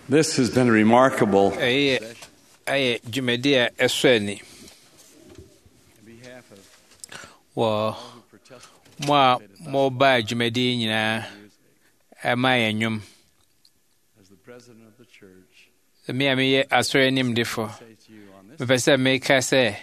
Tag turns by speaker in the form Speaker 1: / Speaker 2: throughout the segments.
Speaker 1: This has been a remarkable.
Speaker 2: Aye, Jumedia Esweni. Well, more by Jumedina, my nyum.
Speaker 1: As the president of the church,
Speaker 2: The me Australian defo. Professor Maker say,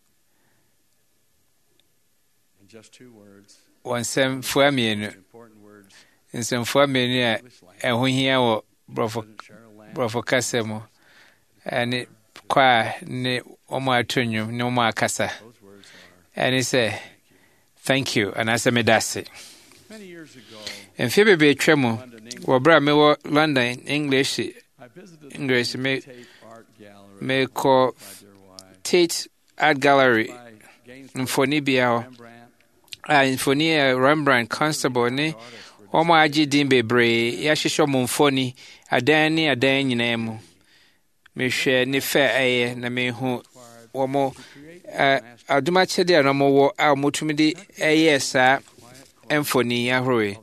Speaker 1: in just 2 words,
Speaker 2: one sem for me,
Speaker 1: important words,
Speaker 2: and some for me, and when he will Brofo Casemo, and it qua ne Omar Tunium, no more Casa.
Speaker 1: those words are.
Speaker 2: And he say, thank you, and I say, me that's it.
Speaker 1: Many years ago,
Speaker 2: And Phoebe be tremo, or bra me wo London English,
Speaker 1: I visited
Speaker 2: English
Speaker 1: the
Speaker 2: me
Speaker 1: Tate Art Gallery
Speaker 2: me call
Speaker 1: by their wife,
Speaker 2: Tate Art Gallery,
Speaker 1: by Gainsborough
Speaker 2: Mfoni Biao,
Speaker 1: Rembrandt,
Speaker 2: Mfoni Rembrandt Constable ne, Omo Aji Din Bebre, Yashisho Mfoni, Adan nyina mu. Me hwe ne fe aye na me hu Omo aduma chede na mo wo a motumi aye sa Mfoni ahroe.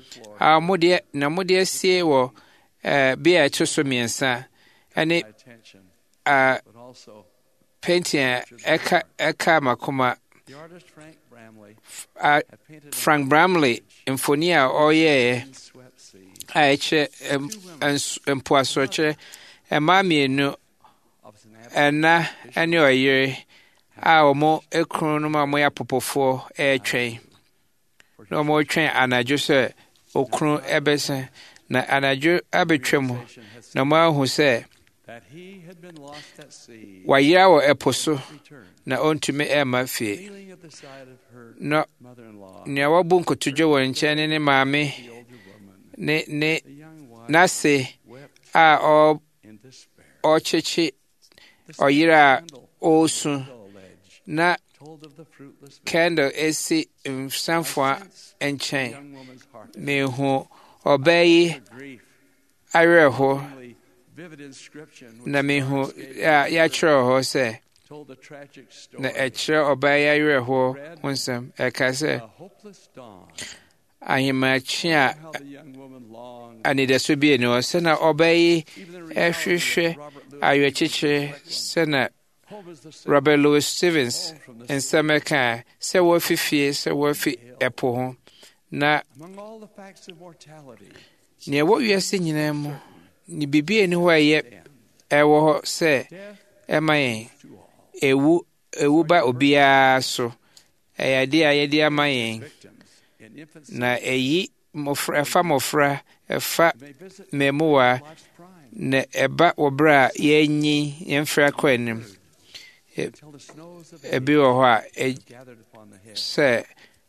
Speaker 2: Mode sie wo be a choso miensa ane
Speaker 1: attention,
Speaker 2: a
Speaker 1: but also
Speaker 2: painting eka makoma
Speaker 1: the artist Frank Bramley
Speaker 2: a
Speaker 1: had painted
Speaker 2: Frank Bramley mfoni a oye
Speaker 1: a swept sea
Speaker 2: a eche empoasoche ema mienu
Speaker 1: of an
Speaker 2: na ane oyere a omo ekru no ma mo ya popofo etwen no mo twen anajo se okru ebese na anajo abetwem na mo ahu se
Speaker 1: that he had been lost at sea,
Speaker 2: wayira wo eposo
Speaker 1: returned,
Speaker 2: na ontumi ema fie
Speaker 1: kneeling at the side of her
Speaker 2: no
Speaker 1: mother-in-law,
Speaker 2: nea wabu nkotodwe wɔ nkyɛn ne maame
Speaker 1: the older woman,
Speaker 2: ne
Speaker 1: the young wife,
Speaker 2: n'ase
Speaker 1: wept
Speaker 2: a
Speaker 1: in despair.
Speaker 2: ɔkyekye
Speaker 1: The
Speaker 2: ɔyere a
Speaker 1: scandal,
Speaker 2: ɔresu
Speaker 1: dull edge,
Speaker 2: na
Speaker 1: told of the fruitless
Speaker 2: candle esi msanfoa
Speaker 1: the
Speaker 2: nkyɛn
Speaker 1: young woman's heart,
Speaker 2: mehu ɔbaa yi
Speaker 1: her grief,
Speaker 2: awerɛho
Speaker 1: only vivid inscription which
Speaker 2: na mehu
Speaker 1: Scarsgate
Speaker 2: a yɛakyerɛw hɔ sɛ
Speaker 1: told a tragic story,
Speaker 2: na ɛkyerɛ ɔbaa yi awerɛho ho nsɛm ɛka sɛ
Speaker 1: a hopeless dawn,
Speaker 2: ahemakye a
Speaker 1: how the young woman longed,
Speaker 2: anidaso bi ani hɔ sɛna ɔbaa yi
Speaker 1: even the reality
Speaker 2: ɛhwehwɛ
Speaker 1: of Robert Louis
Speaker 2: awerɛkyekyere sɛna
Speaker 1: home is the same
Speaker 2: Robert Louis Stevens nsɛm ɛka sɛ wɔafi fie sɛ wɔafi ɛpo ho na
Speaker 1: among all the facts of mortality,
Speaker 2: nea ɛwɔ wiase nyinaa mu ne biribi ani hɔ a ɛwɔ hɔ sɛ
Speaker 1: death
Speaker 2: ɛma yɛn
Speaker 1: to all,
Speaker 2: ewu ba obiara so ɛyɛ ade a yɛde ama yɛn
Speaker 1: victims in infancy
Speaker 2: na ɛyi ɛfa mmɔfra ɛfa
Speaker 1: may visit
Speaker 2: mmɛmoa
Speaker 1: life's prime
Speaker 2: na ɛba wɔ berɛ a yɛnyi yɛmfra kɔ anim
Speaker 1: until the snows of
Speaker 2: ebi wɔ hɔ a
Speaker 1: age gathered upon the head
Speaker 2: sɛ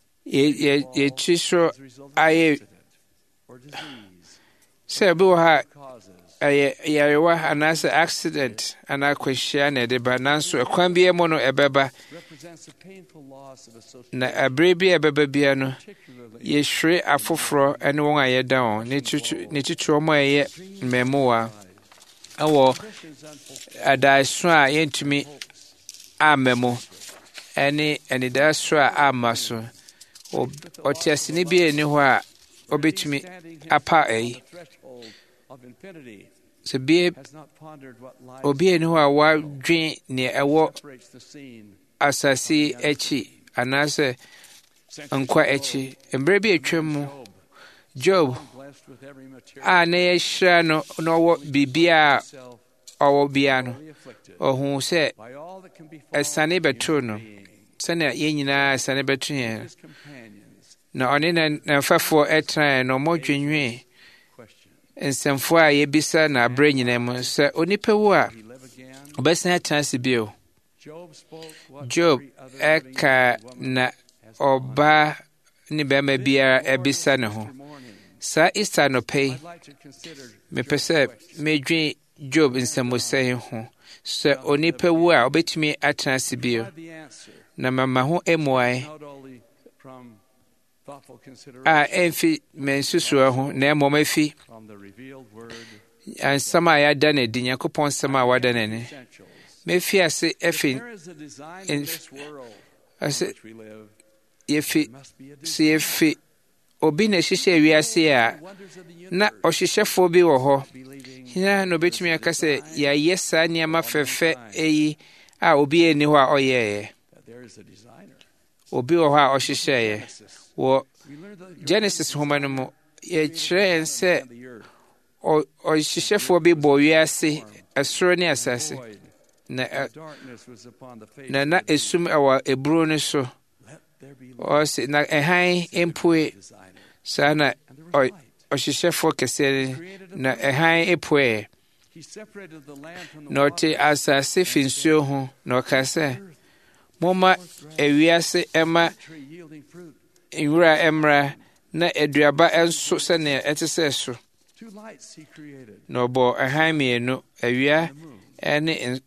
Speaker 2: yɛkyi so
Speaker 1: as a result of
Speaker 2: ayɛ
Speaker 1: accident or disease
Speaker 2: sɛ ebi wɔ hɔ a
Speaker 1: causes.
Speaker 2: ɛyɛ yarewa anaasɛ accident anaa akwanhyia na ɛde ba nanso ɛkwan biara mu no ɛbɛba
Speaker 1: Represents a painful loss of association,
Speaker 2: na abere bi a ɛbɛba bia no
Speaker 1: particularly
Speaker 2: yɛhwere afoforɔ ne wɔn a yɛda wɔn ne tutu wɔn a ɛyɛ mmɛmoa ɛwɔ
Speaker 1: conditions unfulfilled
Speaker 2: adaeso a yɛntumi amma mu ɛne anidaso a amma so ɔteasene bi ani hɔ a ɔbɛtumi
Speaker 1: standing
Speaker 2: apa
Speaker 1: on
Speaker 2: ɛyi
Speaker 1: the threshold of infinity
Speaker 2: sɛ bie
Speaker 1: has not pondered what life
Speaker 2: obi ani hɔ a wadwen nea ɛwɔ
Speaker 1: separates the scene.
Speaker 2: asase yi akyi anaasɛ nkwa akyi mmerɛ bi atwa mu Job
Speaker 1: Blessed with every material
Speaker 2: a na yɛhyira no na ɔwɔ biribiara
Speaker 1: self,
Speaker 2: a ɔwɔ biara no
Speaker 1: sorely afflicted
Speaker 2: ɔhu sɛ
Speaker 1: by all that can befall
Speaker 2: ɛsane bɛtoo no
Speaker 1: being,
Speaker 2: sɛnea yɛn nyinaa ɛsane bɛto yɛn
Speaker 1: his companions
Speaker 2: na ɔne na mfafoɔ ɛtenaeɛ na ɔmɔdwenwee
Speaker 1: question.
Speaker 2: nsɛmfoɔ a yɛbisa na aberɛ nyinaa mu sɛ onipa wu a
Speaker 1: He live again.
Speaker 2: ɔbɛsan atena ase bio
Speaker 1: Job spoke what
Speaker 2: Job
Speaker 1: every other
Speaker 2: ɛka
Speaker 1: living woman
Speaker 2: na
Speaker 1: has pondered.
Speaker 2: ɔbaa ne bɛrima biara ɛbisa ne ho
Speaker 1: Easter morning,
Speaker 2: saa Easter anɔpa yi
Speaker 1: I'd like to consider
Speaker 2: mepɛ
Speaker 1: Job's
Speaker 2: sɛ
Speaker 1: question.
Speaker 2: medwen Job nsɛmmosɛe ho sɛ onipa wu a ɔbɛtumi atena ase bio
Speaker 1: Provide the answer,
Speaker 2: na mama ho mmuae
Speaker 1: not only from thoughtful
Speaker 2: a
Speaker 1: consideration
Speaker 2: ɛmfi mansusuo ho na mmom afi
Speaker 1: from the revealed word,
Speaker 2: nsɛm a yɛada no adi Nyankopɔn nsɛm a wada no ani
Speaker 1: essentials.
Speaker 2: mefi ase ɛfi
Speaker 1: There is a design
Speaker 2: in-
Speaker 1: in this world
Speaker 2: ase
Speaker 1: in which we live.
Speaker 2: yɛfi
Speaker 1: There must be a
Speaker 2: sɛ
Speaker 1: design.
Speaker 2: yɛfi obi na hyehyɛ wiase a na ɔhyehyɛfoɔ bi wɔ hɔ. Hina na obetumi aka sɛ yɛayɛ saa nneɛma fɛfɛ yi a obi ani hɔ a ɔyɛeɛ. Obi wɔ hɔ a ɔhyehyɛeɛ. Wɔ Genesis nhoma no mu, yɛkyerɛ yɛn sɛ ɔhyehyɛfoɔ bi bɔ wiase, ɛsoro ne asase, na esum ɛwɔ eburo no so. Ɔse na ɛhan mpue. Saa na ɔhyehyɛfoɔ kɛseɛ na ɛhan epueɛ. Na ɔte asase fi nsuo ho, na ɔka sɛ, momma ewiase ɛma nwura ɛmmra na aduaba ɛnso sɛnea ɛte sɛ so. Na ɔbɔ ɛhan mmienu, awia ɛne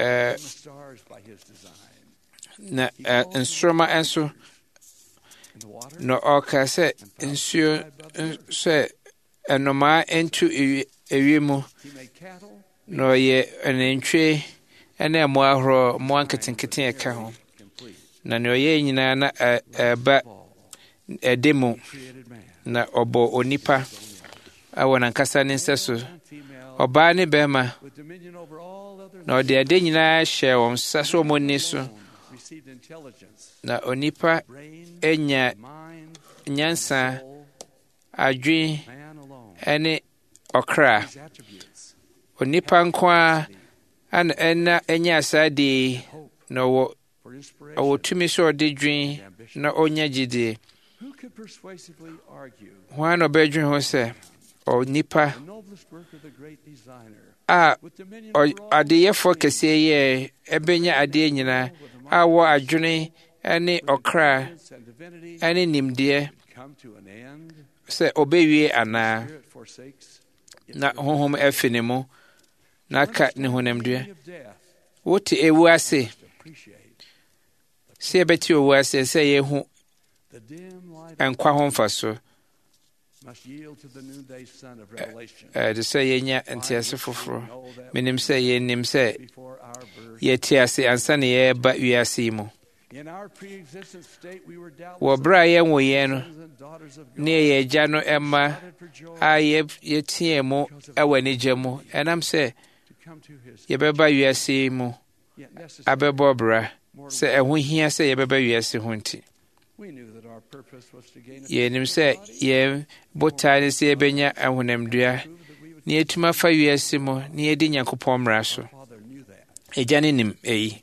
Speaker 2: na nsoroma ɛnso. Na ɔka sɛ nsuo sɛ ɛnomaa ntu ewiem. Na ɔyɛ anantwie ɛne mmoa ahorow, mmoa nketenkete ɛka ho. Na nea ɔyɛ nyinaa na ɛba ɛde mu. Na ɔbɔ onipa awɔ n'ankasa ne nsa so, ɔbaa ne bɛrima. Na ɔde ade nyinaa hyɛ wɔn nsa so wɔn ani so. Na onipa anya nyansa, adwene ɛne ɔkra. Onipa nko a ɛna anya saa de na ɔwɔ tumi sɛ ɔde dwen na ɔnya gyidie. Hwan na ɔbɛdwen ho sɛ onipa a adeyɛfoɔ kɛseɛ yɛ ɛbɛnya adeɛ nyinaa a wɔ adwene ɛne ɔkra ɛne nimdeɛ sɛ ɔbɛwie anaa, na honhom afi ne mu na aka ne honamdua. Wote ewu ase, sɛ yɛbɛte owu ase sɛ yɛhu nkwa ho mfaso. Ɛde sɛ yɛnya ntease foforɔ. Menim sɛ yɛnim sɛ yɛte ase ansa na yɛreba wiase yi mu. Wɔ berɛ a yɛnwo yɛn no, ne yɛyɛ agya no ɛma a yɛteɛ mu ɛwɔ anigya mu, ɛnam sɛ yɛbɛba wiase yi mu abɛbɔ bra, sɛ ɛho hia sɛ yɛbɛba wiase ho nti. Yɛnim sɛ yɛn botaa ne sɛ yɛbɛnya ahonamdua na yɛtumi afa wiase mu na yɛdi Nyankopɔn mmara so. Agya no nim eyi.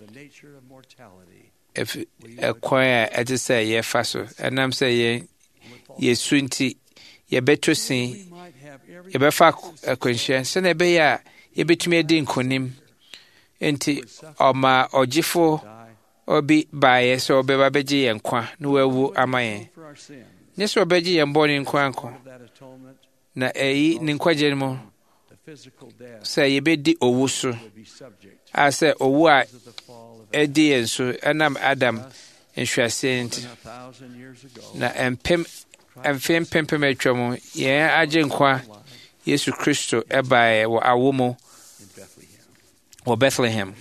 Speaker 2: Ɛkwan a ɛte sɛ yɛfa so, ɛnam sɛ yɛsu nti yɛbɛto sin, yɛbɛfa akwanhyia sɛnea ɛbɛyɛ a yɛbɛtumi adi nkonim. Nti ɔma ɔgyefo obi baeɛ sɛ ɔbɛba bɛgye yɛn nkwa na wawu ama yɛn. Nyɛ sɛ ɔbɛgye yɛn bɔne nkwa nko, na ɛyi ne nkwagye no mu sɛ yɛbɛdi owu so, a sɛ owu a ɛdi yɛn so ɛnam Adam nhwiaseɛ nti. Na mfe mpempem atwa mu, yɛn agye nkwa Yesu Kristo ɛbaeɛ wɔ awo mu wɔ Bethlehem.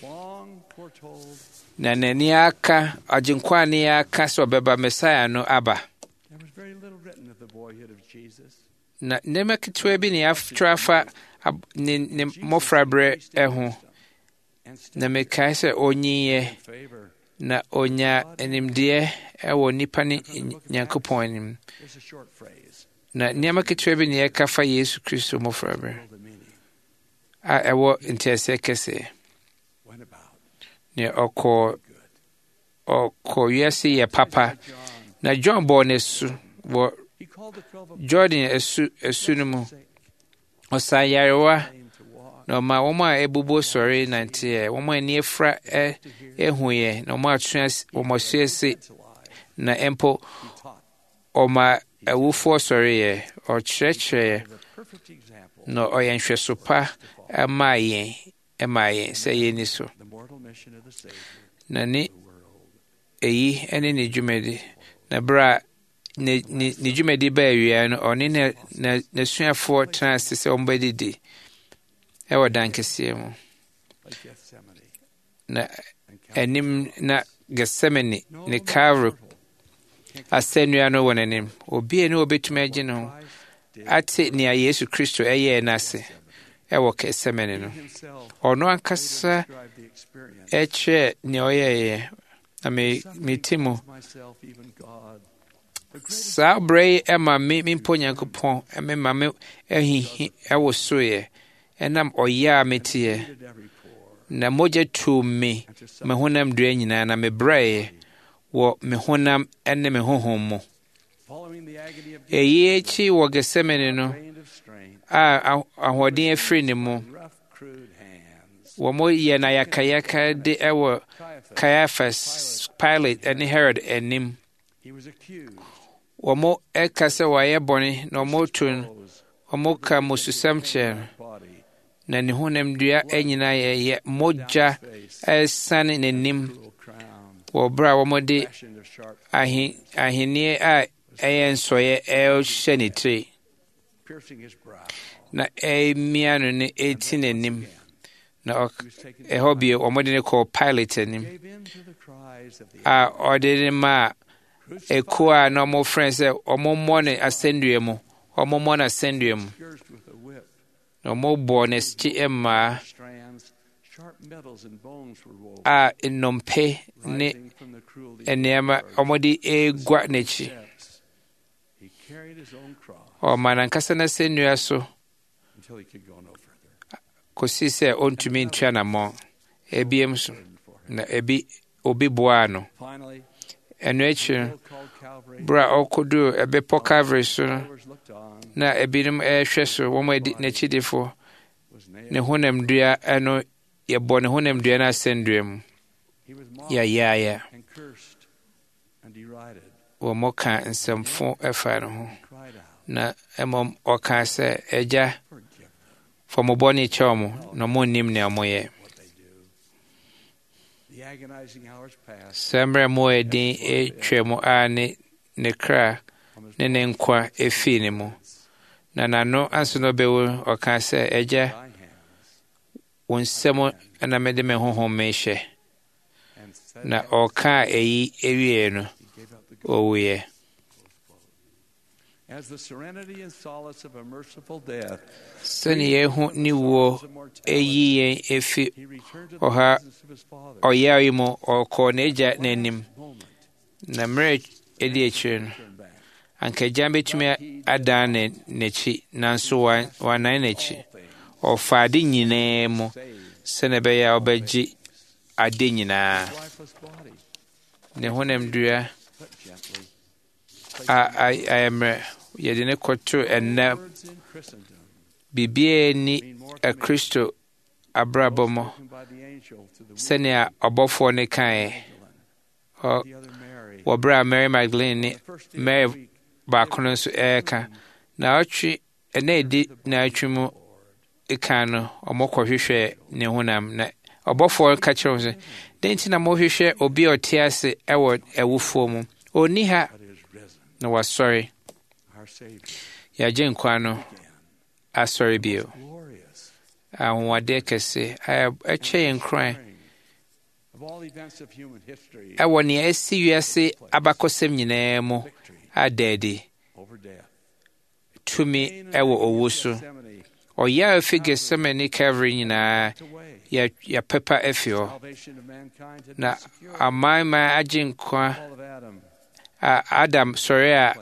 Speaker 2: Na n'ani aka, agyenkwa a n'ani aka sɛ ɔbɛba, Mesaia no aba. Na nneɛma ketewa bi na yɛatwerɛ afa ne mmɔfraberɛ ho. Na mekae sɛ ɔnyiiɛ na ɔnya animdeɛ ɛwɔ nipa ne Nyankopɔn anim. Na nneɛma ketewa bi na yɛka fa Yesu Kristo mmɔfraberɛ a ɛwɔ nteaseɛ kɛseɛ. Na ɔkɔ wiase yɛ papa. Na John bɔɔ n'asu wɔ Jordan asu no mu. Ɔsa yarewa na ɔma wɔn a ɛbobɔ sɔre nanteɛ, wɔn a ani afira ehuiɛ, na wɔn asu ase, na mpo ɔma awufoɔ sɔreɛ. Ɔkyerɛkyerɛ na ɔyɛ nhwɛso pa ɛmaa yɛn sɛ yɛnni so. Na ne eyi ɛne ne dwumadi. Na bere a ne dwumadi baa awia no, ɔne n'asuafoɔ tenaa ase sɛ wɔmbɛdidi ɛwɔ dan kɛseɛ mu. Na anim na Getsemane ne Calvary asɛnnua no wɔ n'anim. Obi ne obetumi agye ne ho ate nea Yesu Kristo ɛyɛɛ n'ase ɛwɔ Gethsemane no. Ɔno ankasa ɛkyerɛ nea ɔyɛeɛ. Na mete mu saa berɛ yi ɛma me mpo Nyankopɔn ɛmema me ahihi ɛwɔ soroeɛ ɛnam ɔyɛ a meteɛ. Na mogya tuu me honam dua nyinaa na mebrɛeɛ wɔ me honam ne me honhom mu. Eyi akyi wɔ Gethsemane no a ahoɔden afiri ne mu, wɔn yɛ no ayakayaka de ɛwɔ Caiaphas, Pilate ne Herod anim. Wɔn ɛka sɛ wɔayɛ bɔne na wɔn tu no, wɔn ka mmususɛm kyerɛ no. Na ne honam dua nyinaa yɛ mogya ɛsane n'anim wɔ bere a wɔde ahenneɛ a ɛyɛ nsɔeɛ ɛhyɛ ne tiri na ɛmia no ne ɛti n'anim. Na ɛhɔ bio wɔde ne kɔɔ Pilate anim a ɔde ne maa ekuo a na wɔfrɛ sɛ wɔmmɔ ne asɛnnua mu, wɔmmɔ no asɛnnua mu. Na wɔbɔɔ n'akyi mmaa a nnompe ne nneɛma wɔde egua n'akyi. Ɔma n'ankasa n'asɛnnua so kɔsi sɛ ɔntumi ntua n'amɔ. Ebiem so na obi boaa no. Ɛno akyi no, bere a ɔkɔduu ɛbepɔ Calvary so no, na ebinom ɛrehwɛ so, wɔn adi n'akyidifo. Ne honam dua no yɛbɔ ne honam dua no asɛnnua mu. Yɛayaayaa. Wɔn ka nsɛmfo ɛfa ne ho. Na mmom ɔka sɛ, Agya, fa mo bɔne kyɛ mo na monnim nea moyɛ. Saa mmerɛ mu a ɛdin atwa mu a ne kra ne ne nkwa efii ne mu. Na n'ano anso no bɛwu, ɔka sɛ, Agya, wo nsɛm na mede me honhom mehyɛ. Na ɔka eyi ewie no, ɔwuiɛ. Sɛnea yɛhu ne wuo ɛyi yɛn efi ɔyɛ yi mu, ɔkɔɔ n'agya n'anim. Na mmerɛ ɛdi akyire no, anka agya betumi adan n'akyi, nanso wanan n'akyi. Ɔfa ade nyinaa mu sɛnea ɛbɛyɛ a ɔbɛgye ade nyinaa. Ne honam dua ayɛ mmerɛ yɛde ne kɔto ɛnna biribiara ni Kristo abrabɔ mu sɛnea ɔbɔfoɔ ne kaeɛ wɔ bere a Mary Magdalene ne Mary baako no nso ɛreka. Na ɔtwe ɛna ɛdi n'atwe mu ɛka no, ɔmɔkɔhwehwɛ ne honam. Na ɔbɔfoɔ ka kyerɛ wɔn sɛ, dɛn nti na mohwehwɛ obi a ɔte ase ɛwɔ awufoɔ mu? Ɔnni ha, na wasɔre. Yɛagye nkwa no asɔre bio. Ahoɔden kɛse ɛkyɛ yɛn kran ɛwɔ nea ɛsi wiase abakɔsɛm nyinaa mu adaadi. Tumi ɛwɔ owu so. Ɔyɛ a ɛfi Gethsemane ne Calvary nyinaa yɛpepa afi hɔ. Na amanman agye nkwa a Adam sɔre a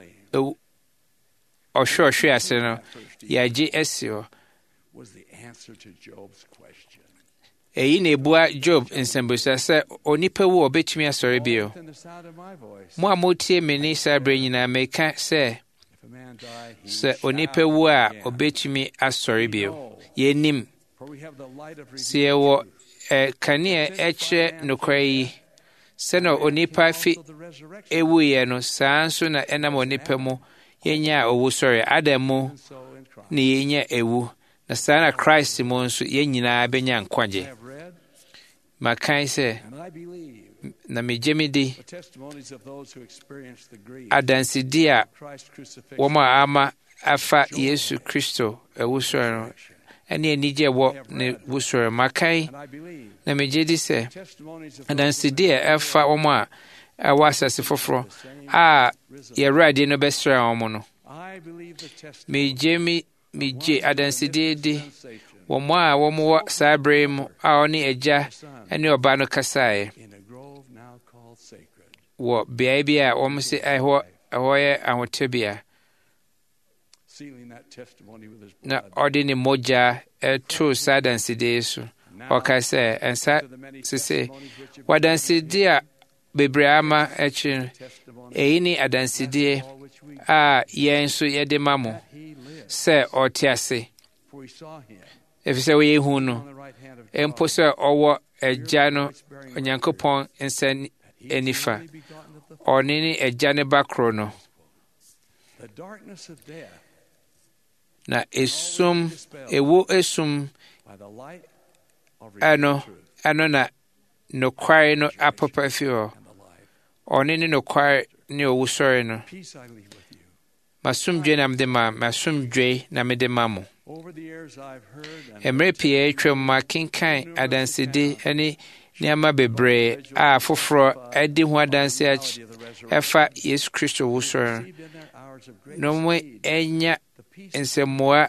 Speaker 2: ɔhwɛ ase no, yɛagye asi hɔ. Eyi na ebua Job nsɛmbusa sɛ onipa wu ɔbɛtumi asɔre bio. Mo a motie me ne saa bere nyinaa meka sɛ onipa wu a ɔbɛtumi asɔre bio. Yɛnim sɛ yɛwɔ kanea ɛkyerɛ nokware yi, sɛnea onipa fi ewuiɛ no, saa nso na ɛnam onipa mu yɛnya a owu sɔre. Adam mu na yɛnya ewu, na saa na Christ mu nso yɛn nyinaa bɛnya nkwagye. Makae sɛ, na megye me di adansedi a wɔn a ama afa Yesu Kristo awusɔre no ɛne anigye wɔ ne wusɔre. Makae na megye di sɛ adansedi a ɛfa wɔn ɛwɔ asase foforɔ a yɛwurade no bɛsrɛ wɔn no.
Speaker 1: I believe the testimony
Speaker 2: Megye adansede di wɔ mo a wɔwɔ saa bere mu a ɔne Agya ne Ɔba no kasaeɛ
Speaker 1: in a grove now called sacred.
Speaker 2: wɔ beae bi a wɔn sɛ ɛhɔ yɛ ahotebea,
Speaker 1: Sealing that testimony with his
Speaker 2: na
Speaker 1: blood.
Speaker 2: ɔde ne mogya too saa adansede so. Ɔka sɛ ɛnsa sese wadansede a bebree ama akyi no,
Speaker 1: Testimony
Speaker 2: eyi ne adansede
Speaker 1: all which we
Speaker 2: a yɛn nso yɛde ma mo
Speaker 1: he lived,
Speaker 2: sɛ ɔte ase,
Speaker 1: for we saw him
Speaker 2: ɛfiri sɛ wɔyɛ hu no,
Speaker 1: on the right hand of
Speaker 2: mpo
Speaker 1: God.
Speaker 2: sɛ ɔwɔ Agya no Onyankopɔn nsa nifa,
Speaker 1: Only begotten of the
Speaker 2: ɔne ne Agya ne ba koro no.
Speaker 1: The darkness of death
Speaker 2: Na ewu esum
Speaker 1: by the light of
Speaker 2: ɛno
Speaker 1: revealed truth
Speaker 2: ɛno na nokware no apapa fi hɔ.
Speaker 1: and the life.
Speaker 2: Ɔne ne nokware ne owusɔre no.
Speaker 1: Peace I leave with you.
Speaker 2: Masomdwe na mede ma masomdwe na mede ma mo.
Speaker 1: Over the years I've heard and
Speaker 2: Mmerɛ pii atwam makenkan adansede ne nneɛma bebree a foforɔ adi ho adanse ɛfa Yesu Kristo wusɔre no.
Speaker 1: received in their hours of greatest
Speaker 2: Na ɔmo
Speaker 1: need
Speaker 2: anya
Speaker 1: the peace
Speaker 2: nsɛmmoa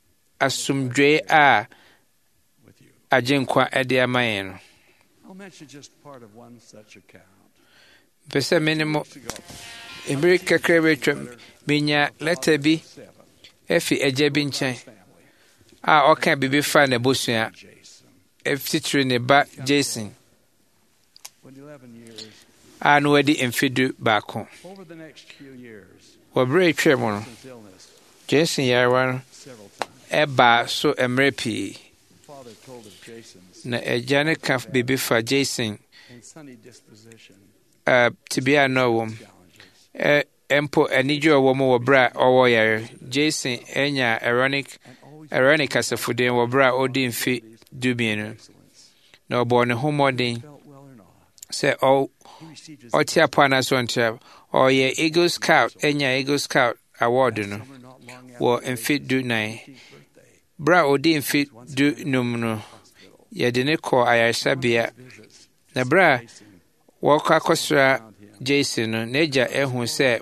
Speaker 2: asomdwe a
Speaker 1: with you.
Speaker 2: agyenkwa de ama yɛn no.
Speaker 1: I'll mention just part of one such account.
Speaker 2: Pɛ sɛ me ne mo
Speaker 1: Weeks ago,
Speaker 2: mmere kakra bi atwam menya lɛta bi
Speaker 1: 7,
Speaker 2: afi Agya bi nkyɛn
Speaker 1: family,
Speaker 2: a ɔka biribi fa n'abusua
Speaker 1: Jason.
Speaker 2: titiri ne ba Jason
Speaker 1: When 11 years,
Speaker 2: a na wadi mfe baako.
Speaker 1: over the next few years,
Speaker 2: Wɔ berɛ atwam no,
Speaker 1: his illness
Speaker 2: Jason yarewa no
Speaker 1: several times.
Speaker 2: ɛbaa so mmerɛ pii,
Speaker 1: Father told of Jason's
Speaker 2: na Agya no ka biribi fa Jason
Speaker 1: and sunny disposition
Speaker 2: tebea a na ɔwɔ mu.
Speaker 1: challenges
Speaker 2: Mpo anigye a ɔwɔ mu wɔ berɛ a ɔwɔ yare. Jason anya ironic asafodin wɔ berɛ a ɔdi mfe 12,
Speaker 1: excellence.
Speaker 2: na ɔbɔɔ ne ho mmɔden
Speaker 1: Felt well or not,
Speaker 2: sɛ
Speaker 1: he received his
Speaker 2: ɔte apɔ anaasɛ ɔnte apɔ. Ɔyɛ Eagle Scout, anya Eagle Scout award no
Speaker 1: summer not long
Speaker 2: wɔ
Speaker 1: after
Speaker 2: mfe 19.
Speaker 1: his birthday.
Speaker 2: Berɛ a ɔdi mfe 15 no,
Speaker 1: Hospital
Speaker 2: yɛde ne kɔɔ ayaresabea.
Speaker 1: visits.
Speaker 2: Na berɛ a
Speaker 1: Jason
Speaker 2: wɔkɔ akɔsra Jason no, n'agya ehu sɛ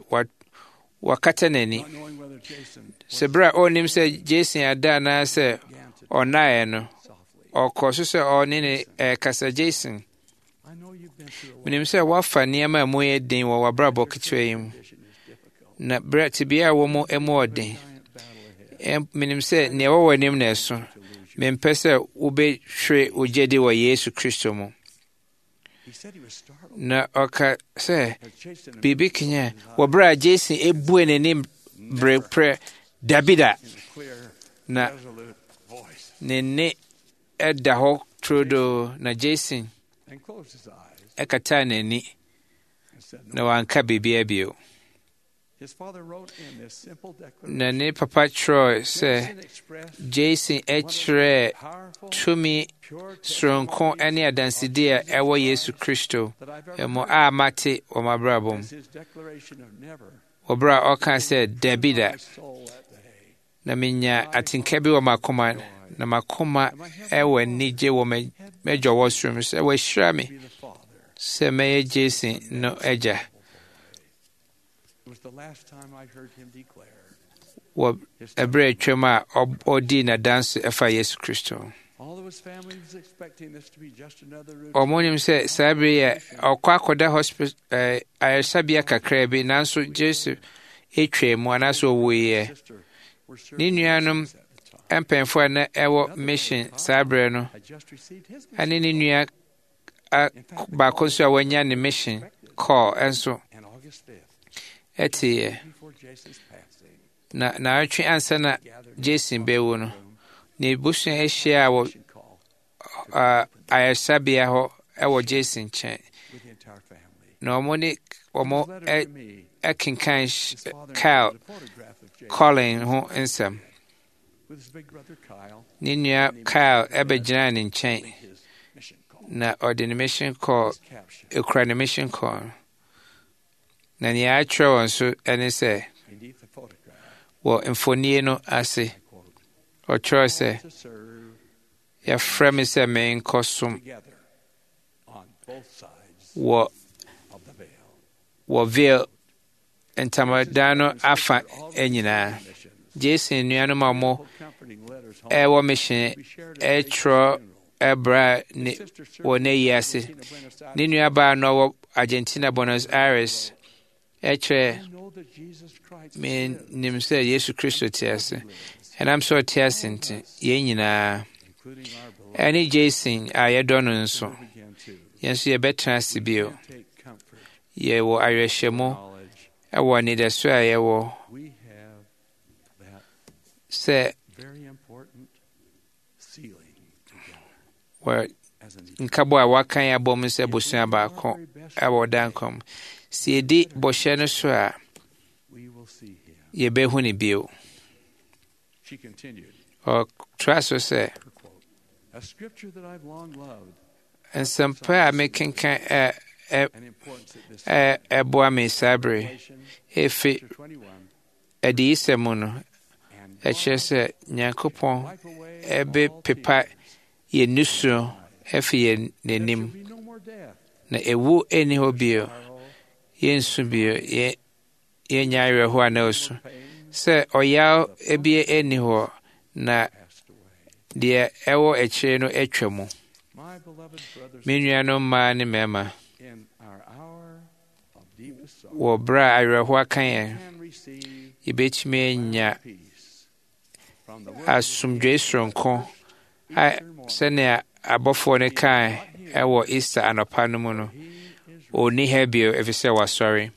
Speaker 2: wakata n'ani.
Speaker 1: not knowing whether Jason
Speaker 2: Sɛ berɛ a ɔnnim sɛ Jason ada anaasɛ
Speaker 1: began to
Speaker 2: ɔnaeɛ no,
Speaker 1: softly.
Speaker 2: ɔkɔɔ so sɛ ɔne ne kasa. Jason,
Speaker 1: I know you've been through a lot.
Speaker 2: menim sɛ woafa nneɛma a mu yɛ den wɔ w'abrabɔ ketewa yi mu,
Speaker 1: Vision is difficult.
Speaker 2: na berɛ tebea a wɔ mu ɔden.
Speaker 1: Giant battle ahead.
Speaker 2: Menim sɛ nea ɛwɔ w'anim na ɛso. Mempɛ sɛ wobɛhwere wo gyidi wɔ Yesu Kristo mu.
Speaker 1: He said he was startled.
Speaker 2: Na ɔka sɛ
Speaker 1: As Jason
Speaker 2: biribi kenya wɔ berɛ a Jason ebue n'anim berɛprɛ Dabida,
Speaker 1: in a clear,
Speaker 2: na
Speaker 1: resolute voice
Speaker 2: ne nne ɛda hɔ turodoo, na Jason
Speaker 1: and closed his eyes
Speaker 2: ɛkataa n'ani,
Speaker 1: and said
Speaker 2: na
Speaker 1: no.
Speaker 2: wanka biribiara bio.
Speaker 1: His father wrote in this simple
Speaker 2: Na
Speaker 1: declaration.
Speaker 2: ne papa kyerɛɛ sɛ
Speaker 1: Jason expressed
Speaker 2: Jason kyerɛɛ
Speaker 1: powerful,
Speaker 2: tumi
Speaker 1: pure
Speaker 2: soronko ne adansedi a ɛwɔ Yesu Kristo
Speaker 1: that I've ever
Speaker 2: mu
Speaker 1: heard.
Speaker 2: a mate wɔ m'abrabɔ mu.
Speaker 1: As his declaration of never
Speaker 2: Wɔ berɛ a ɔka sɛ Dabida,
Speaker 1: my soul that day.
Speaker 2: na menya atenka bi wɔ m'akoma, na m'akoma ɛwɔ anigye wɔ m'adwɔwɔ soro mu sɛ wɔahyira me
Speaker 1: Be the father.
Speaker 2: sɛ mɛyɛ Jason no agya.
Speaker 1: It was the last time I heard him declare
Speaker 2: Wɔ
Speaker 1: his
Speaker 2: ɛberɛ atwam a ɔdii n'adanse ɛfa Yesu Kristo.
Speaker 1: Although his family was expecting this to be just another routine,
Speaker 2: Ɔmo nim sɛ saa bere yɛ ɔkɔ akɔda hospital ayaresabea kakra bi, nanso Jesu etwa mu anaasɛ ɔwuiɛ.
Speaker 1: sister were
Speaker 2: Ne
Speaker 1: serving
Speaker 2: nuanom
Speaker 1: missions at the time.
Speaker 2: mpanyinfo a na ɛwɔ mission saa bere no,
Speaker 1: I just received his
Speaker 2: ɛne ne nua baako nso a wanya ne mission call nso
Speaker 1: on August 5th,
Speaker 2: ɛteeɛ.
Speaker 1: before Jason's passing,
Speaker 2: Na naawɔtwe ansa na Jason bɛwu no, ne busua ahyia a wɔ
Speaker 1: mission call
Speaker 2: ayaresabea hɔ ɛwɔ Jason nkyɛn,
Speaker 1: with the entire family.
Speaker 2: na ɔmo
Speaker 1: In his letter to me,
Speaker 2: ɛkenkan
Speaker 1: his father
Speaker 2: Kyle
Speaker 1: included a photograph of Jason
Speaker 2: Colin ho nsɛm.
Speaker 1: with his big brother Kyle
Speaker 2: Ne nua Kyle ɛbɛgyinaa ne nkyɛn,
Speaker 1: in his mission call.
Speaker 2: na ɔde ne mission call
Speaker 1: His caption
Speaker 2: ekura ne mission call no. Na nea atwerɛ wɔn so ɛne sɛ
Speaker 1: beneath the photograph,
Speaker 2: wɔ mfonie no ase,
Speaker 1: I quote,
Speaker 2: ɔtwerɛ sɛ
Speaker 1: to serve
Speaker 2: yɛfrɛ me sɛ menkɔ som
Speaker 1: together on both sides
Speaker 2: wɔ
Speaker 1: of the veil.
Speaker 2: wɔ veil ntamadan no afa nyinaa. Jason nuanom a mo ɛwɔ mission ɛtwerɛ ɛbra ne wɔ n'ayi ase. Ne nuabaa no wɔ Argentina, Buenos Aires ɛkyerɛ menim sɛ Yesu Kristo te ase. Ɛnam sɛ ɔte ase nti yɛn nyinaa ɛne Jason a yɛdɔ no nso yɛn nso yɛbɛtena ase bio. Yɛwɔ awerɛhyɛmu ɛwɔ anidaso a yɛwɔ sɛ wɔ nkabɔ a wakan abɔ mu sɛ bosua baako ɛwɔ dankɔm. Sɛ yɛdi bɔhyɛ no so a yɛbɛhu ne bio. Ɔtoa so sɛ nsɛmpa a mekenkan ɛboa me saa bere ɛfi adiyisɛm mu no ɛkyerɛ sɛ Nyankopɔn ɛbɛpepa yɛn nusuo ɛfi yɛn n'anim na ewu ɛnni hɔ bio. Yɛnsu bio, yɛnya awerɛhoɔ a na osu sɛ ɔyaw ebie ɛnni hɔ na deɛ ɛwɔ akyire no atwa mu. Me nuanom mmaa ne mmarima, wɔ bere a awerɛhoɔ aka yɛn, yɛbɛtumi anya asomdwoe soronko a sɛnea abɔfoɔ no kae ɛwɔ Easter anɔpa no mu no. Onni ha bio ɛfiri sɛ wasɔre.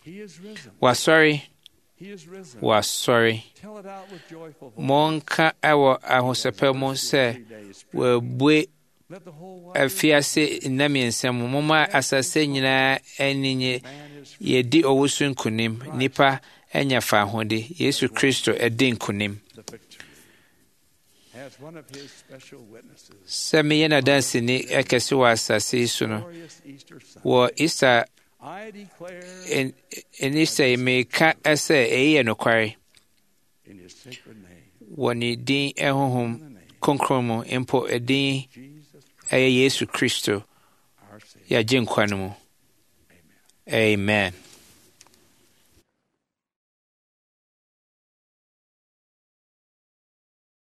Speaker 2: Monka ɛwɔ ahosɛpɛ mu sɛ wɔabue afiase nna mmiɛnsa mu. Momma asase nyinaa ani nye. Yɛdi ɔwo so nkonim. Nnipa anya faahode. Yesu Kristo ɛdi nkonim. Sɛ meyɛ n'adanseni ɛkɛse wɔ asase yi so no, wɔ Easter Easter yi meka sɛ ɛyi yɛ nokware. Wɔ ne din honhom kronkron mu mpo ɛdin ɛyɛ Yesu Kristo yɛagye nkwa no mu. Amen.